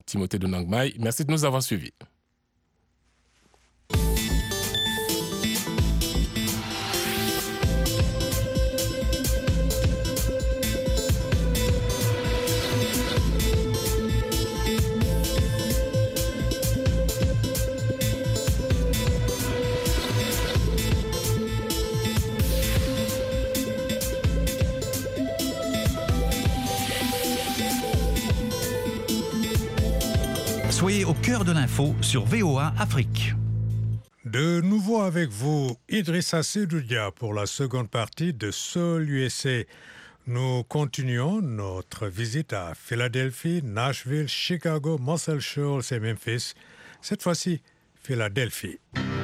Timothée de Nangmai. Merci de nous avoir suivis. Soyez au cœur de l'info sur VOA Afrique. De nouveau avec vous, Idrissa Sedoudia pour la seconde partie de Soul USA. Nous continuons notre visite à Philadelphie, Nashville, Chicago, Muscle Shoals et Memphis. Cette fois-ci, Philadelphie.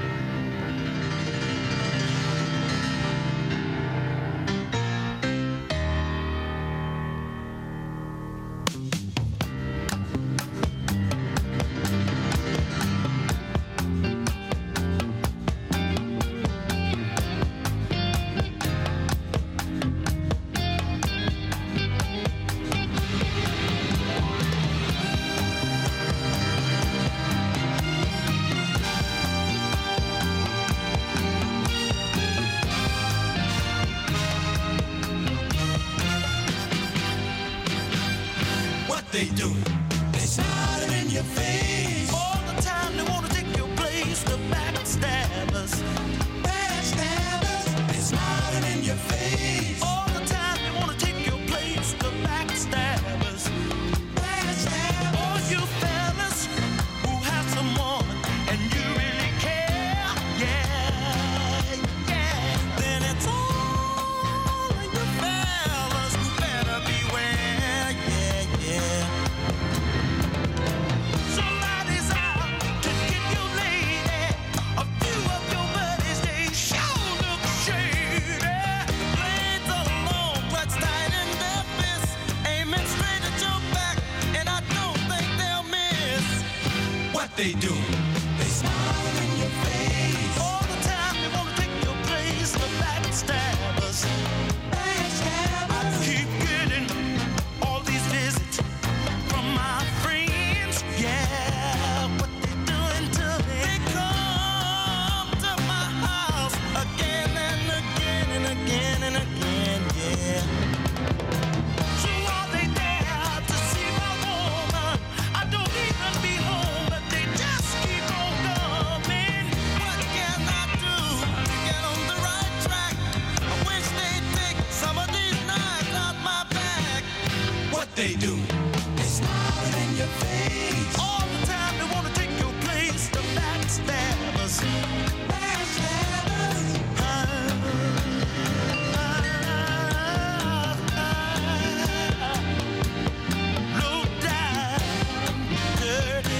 They do. They smiling in your face. All the time they wanna take your place. The backstabbers. Backstabbers. They smiling in your face. All the time they wanna take your place. The backstabbers. Backstabbers. All you fellas who have someone and you really care. Yeah, yeah. Then it's all of you fellas who better beware. Yeah, yeah. Somebody's out to get your lady. A few of your buddies, they sure look shady. The blades are long, clutched tight in their fists, aiming straight at your back, and I don't think they'll miss. What they do? They smile in your face. All the time they wanna take your place. The backstabbers. Backstabbers. I keep getting all these visits from my friends, yeah, what they doing to me? They come to my house again and again and again and again, yeah. So are they there to see my woman? I don't even be home, but they just keep on coming. What can I do to get on the right track? I wish they'd take some of these knives out my back. What they do? They smile in your face. All the time they wanna take your place. The backstabbers. Backstabbers. Low down, dirty.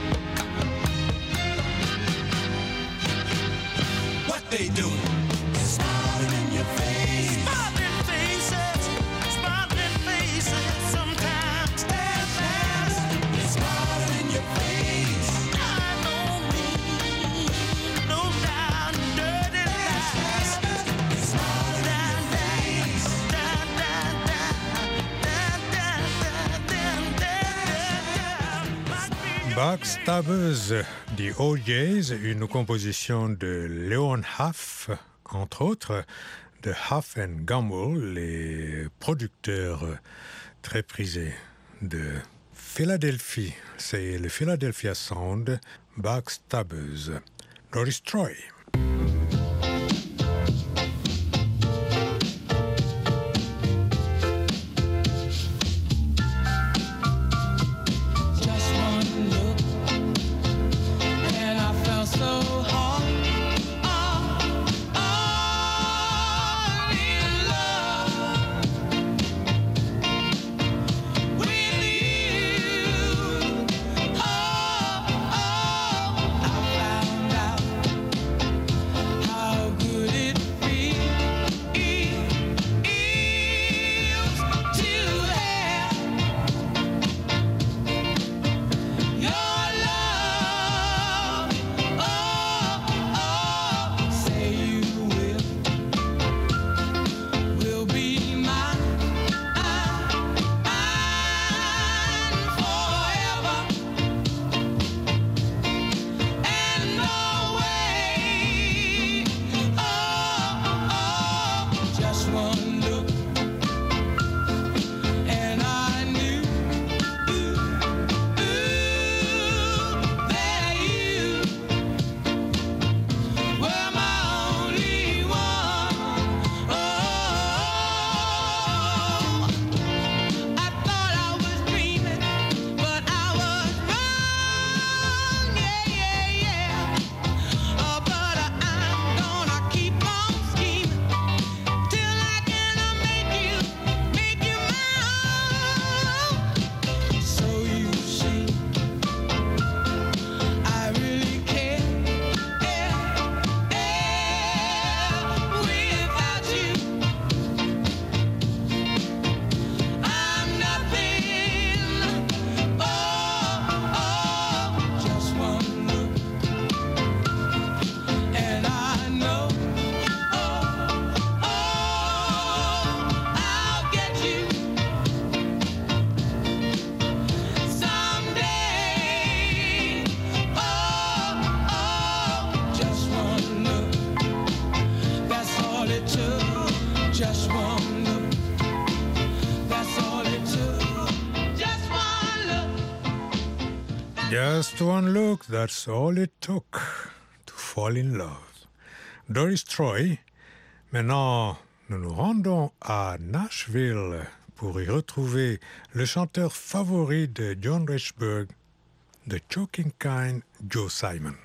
What they do? They're smiling in your face. Smiling faces, smiling faces. Sometimes they're fast. They smile in your face. I know me, low down, dirty lies. They smile down, down, down, down, down, down, down, down. Backstabbers, The OJs, une composition de Leon Huff, entre autres, de Huff and Gamble, les producteurs très prisés de Philadelphie. C'est le Philadelphia Sound, Backstabbers. Doris Troy. Just one look, and I felt so hot. In love with you. I found out Just one look, that's all it took to fall in love. Doris Troy. Maintenant, nous nous rendons à Nashville pour y retrouver le chanteur favori de John Richburg, The Choking Kind, Joe Simon.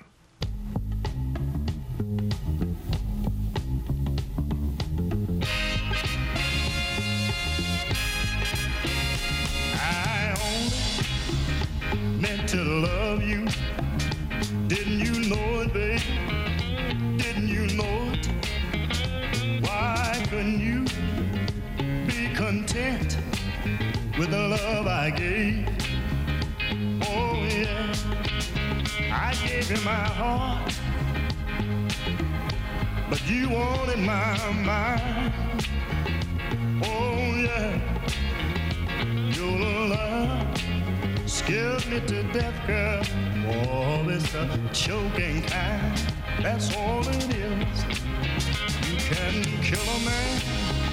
I only meant to love you. Didn't you know it, babe? Didn't you know it? Why couldn't you be content with the love I gave? Oh yeah, I gave you my heart, but you wanted my mind. Oh yeah, your love scares me to death, girl. Oh, it's a choking kind, that's all it is. You can kill a man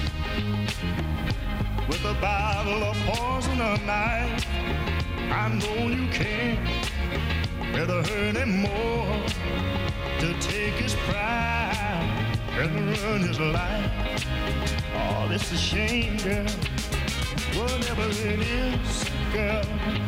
with a bottle of poison or knife. I know you can. Rather hurt him more to take his pride, rather run his life. Oh, it's a shame, girl. Whatever it is, girl,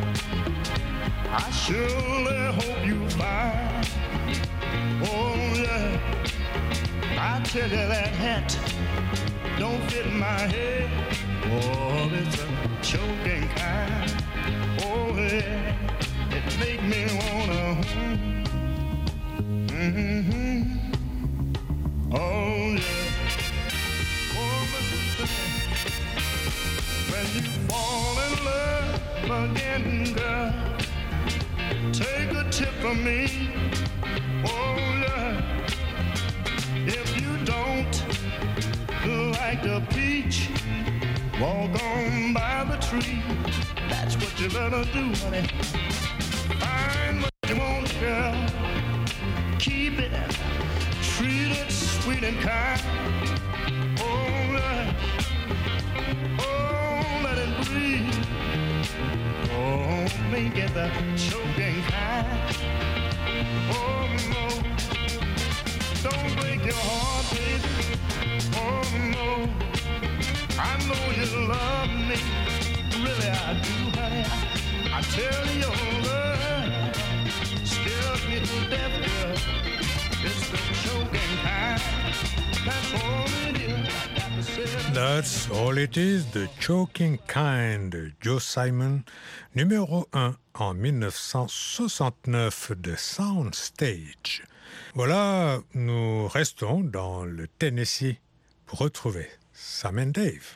I surely hope you find. Oh yeah, I tell you that hat don't fit my head. Oh, it's a choking kind. Oh yeah, it make me wanna. Oh yeah. Oh, listen, when you fall in love again, girl, take a tip from me. Oh yeah. If you don't like the peach, walk on by the tree. That's what you better do, honey. Find what you want, girl. Keep it, treat it sweet and kind. Oh, let it breathe. Oh, make it the choking kind. Oh, no, don't break your heart, baby. Oh, no, I know you love me. Really, I do, honey. I tell you, your love scares me to death, girl. It's the choking kind. That's all it is. I got to say it. That's all it is, The Choking Kind, Joe Simon, numéro 1 en 1969 de Soundstage. Voilà, nous restons dans le Tennessee pour retrouver Sam and Dave.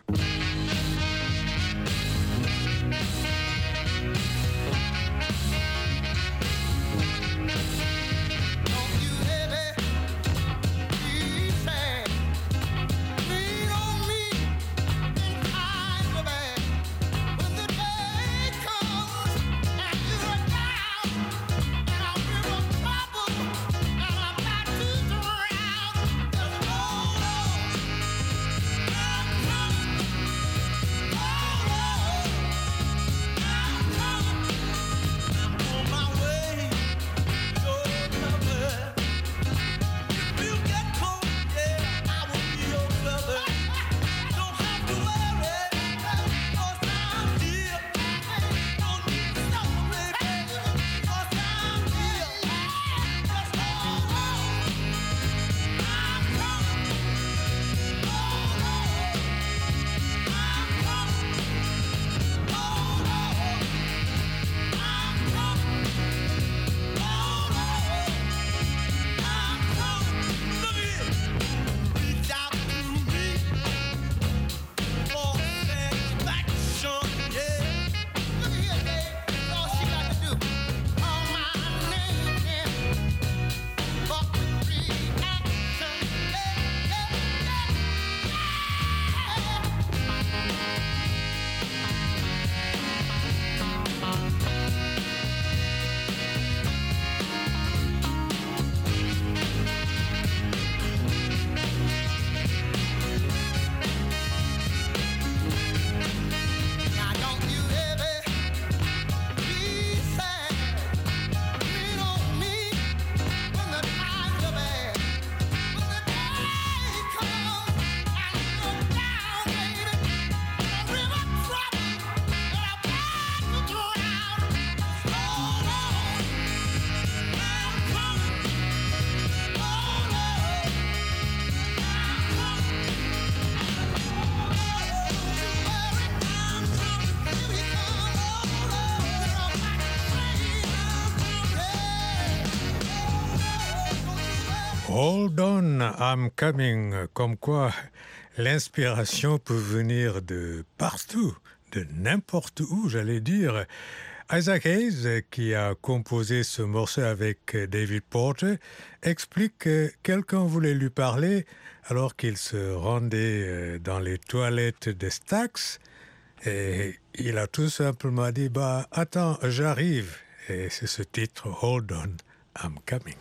Hold on, I'm coming. Comme quoi, l'inspiration peut venir de partout, de n'importe où, j'allais dire. Isaac Hayes, qui a composé ce morceau avec David Porter, explique que quelqu'un voulait lui parler alors qu'il se rendait dans les toilettes de Stax. Et il a tout simplement dit, bah, attends, j'arrive. Et c'est ce titre, Hold on, I'm coming.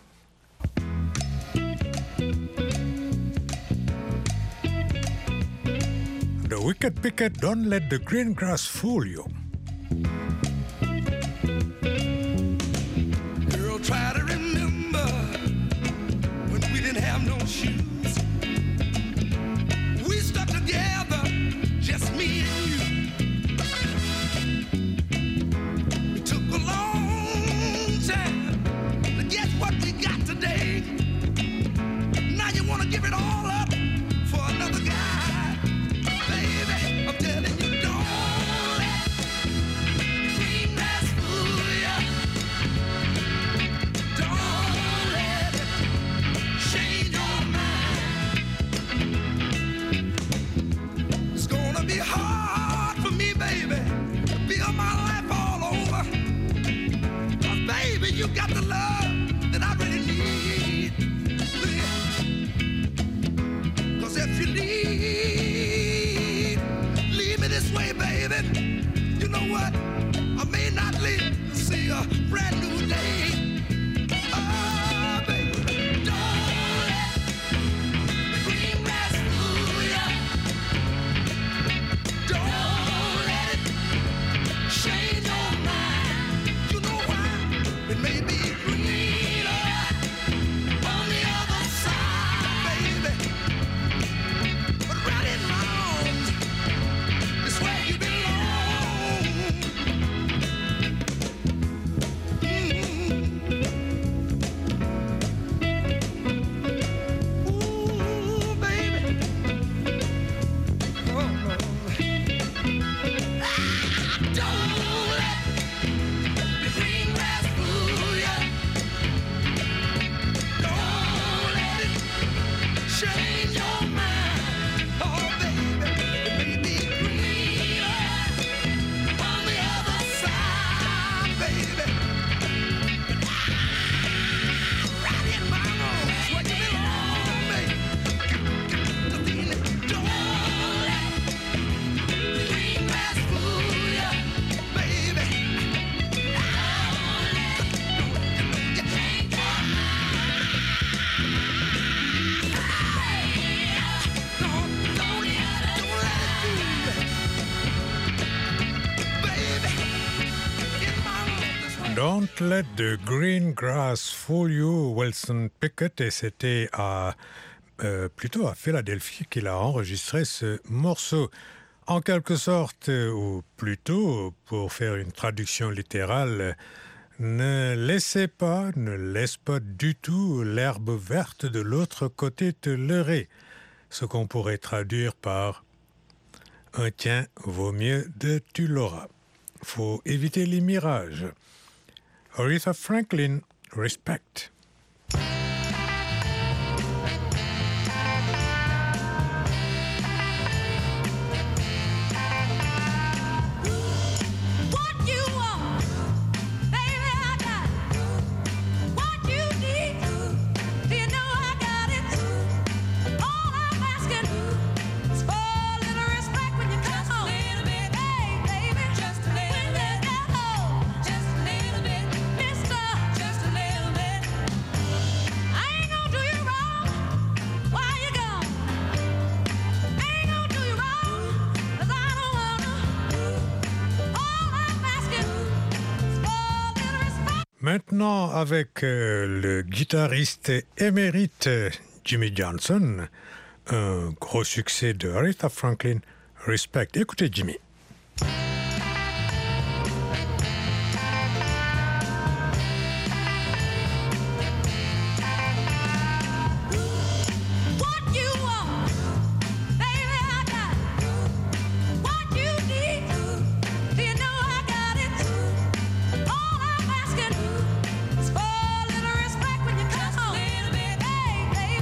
The wicked picket, don't let the green grass fool you. Girl, try to remember when we didn't have no shoes. We stuck together, just me and you. It took a long time to get what we got today. Now you wanna give it all up for another guy. Baby, I'm telling you, don't let the green grass fool ya. Don't let it change your mind. It's gonna be hard for me, baby, to build my life all over. 'Cause baby, you got the love that I really need. 'Cause if you leave me this way, baby, you know what? I may not live to see a brand new day. Oh, baby, don't let the green grass fool ya. Don't let it change your mind. You know why? It may be greener on the other side, baby. But right and wrong is where you belong. Ooh, baby. Oh, no. Don't let the green grass fool ya. Don't let it change your mind. Oh, baby, it may be greener on the other side, baby. Right in my arms, where you belong, baby. Don't let the green grass fool ya, baby. You can't go. Don't let it fool you, baby. In my arms. Don't let the green grass fool you, Wilson Pickett, et c'était plutôt à Philadelphie qu'il a enregistré ce morceau. En quelque sorte, ou plutôt, pour faire une traduction littérale, ne laisse pas du tout l'herbe verte de l'autre côté te leurrer. Ce qu'on pourrait traduire par un tien vaut mieux de tu l'auras. Faut éviter les mirages. Aretha Franklin, Respect. What you want, baby, I got it. What you need, do you know I got it? All I'm asking is for a little respect when you come home. Hey, baby, just a little bit. Just a little bit, mister, just a little bit. I ain't gonna do you wrong while you're gone. I ain't gonna do you wrong, 'cause I don't wanna. All I'm asking is for a little respect. Maintenant, avec le guitariste émérite Jimmy Johnson, un gros succès de Aretha Franklin, Respect. Écoutez Jimmy. What you want, baby, I got it. What you need, do you know I got it? All I'm asking is for a little respect when you come home. Hey,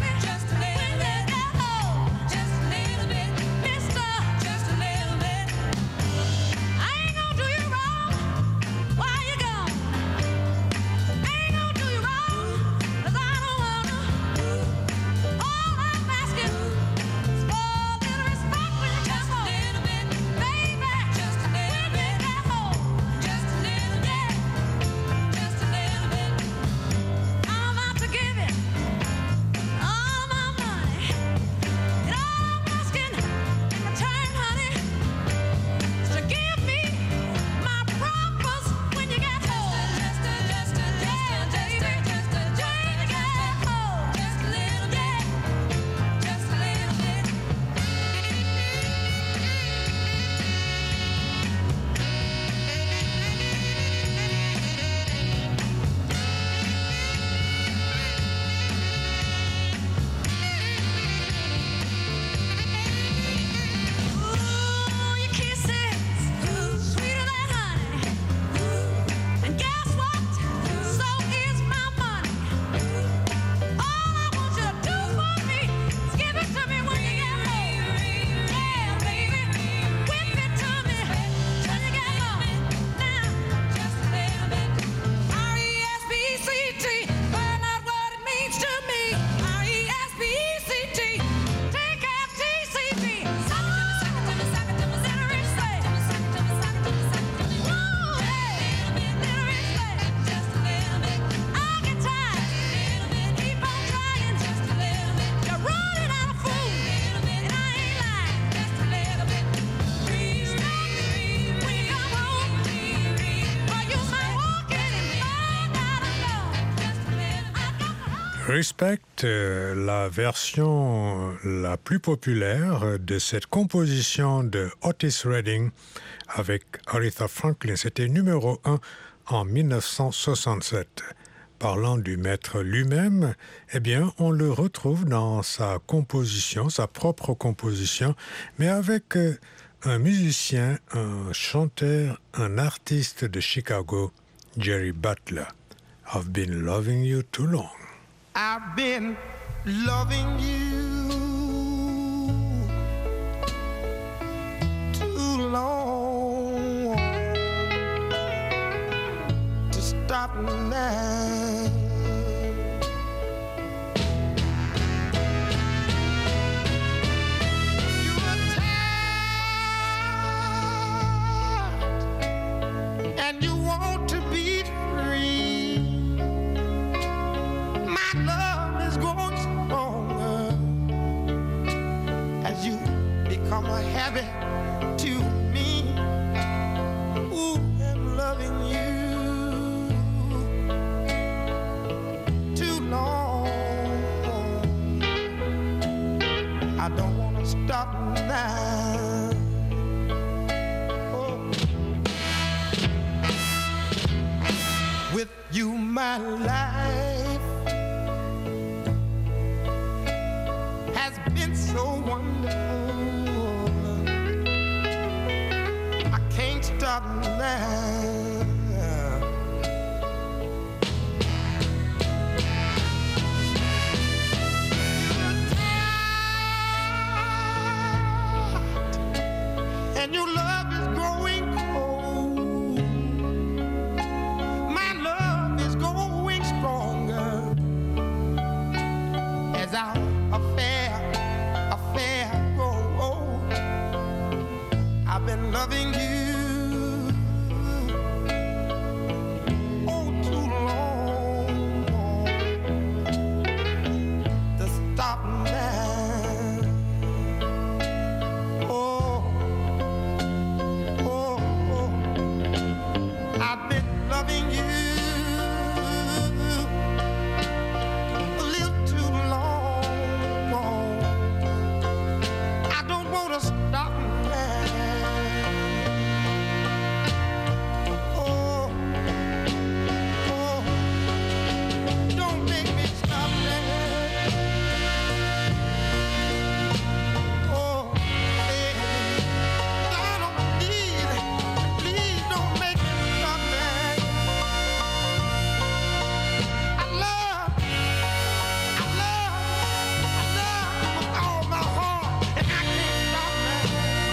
Respect, la version la plus populaire de cette composition de Otis Redding avec Aretha Franklin. C'était numéro 1 en 1967. Parlant du maître lui-même, eh bien, on le retrouve dans sa composition, sa propre composition, mais avec un musicien, un chanteur, un artiste de Chicago, Jerry Butler. I've been loving you too long. I've been loving you too long to stop now. You are tired and you want to be free. My love is growing stronger as you become a habit to me. Ooh, I'm loving you too long. I don't want to stop now. Oh. With you, my life has been so wonderful. I can't stop now. And your love is growing cold. My love is growing stronger as our affair grows. I've been loving you oh too long to stop now. Oh, oh, oh. I've been loving you a little too long. I don't want to stop now. Oh, oh, don't make me stop now. Oh, baby, don't please don't make me stop now. I love with all my heart, and I can't stop now.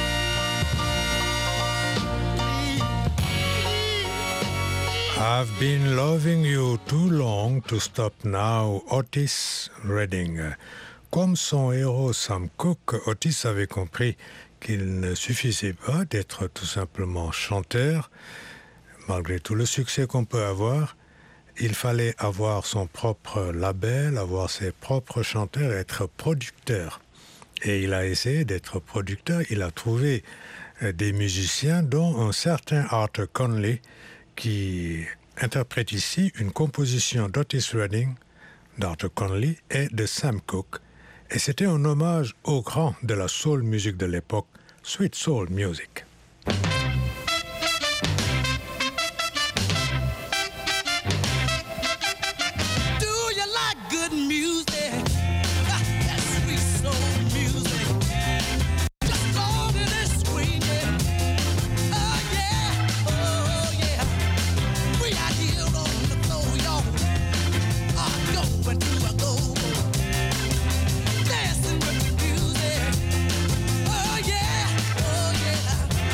Please. I've been loving you too long to stop now, Otis Redding. Comme son héros Sam Cooke, Otis avait compris qu'il ne suffisait pas d'être tout simplement chanteur. Malgré tout le succès qu'on peut avoir, il fallait avoir son propre label, avoir ses propres chanteurs, être producteur. Et il a essayé d'être producteur. Il a trouvé des musiciens, dont un certain Arthur Conley, qui interprète ici une composition d'Otis Redding, d'Arthur Conley et de Sam Cooke. Et c'était un hommage au grand de la soul music de l'époque, Sweet Soul Music. Do you like good music? That sweet soul music. Just long and it's swinging. Oh yeah, oh yeah. We out here on the floor, y'all. Going to a go. Dancing with the music. Oh yeah, oh yeah.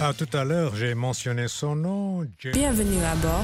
tout à l'heure, j'ai mentionné son nom. Bienvenue à bord.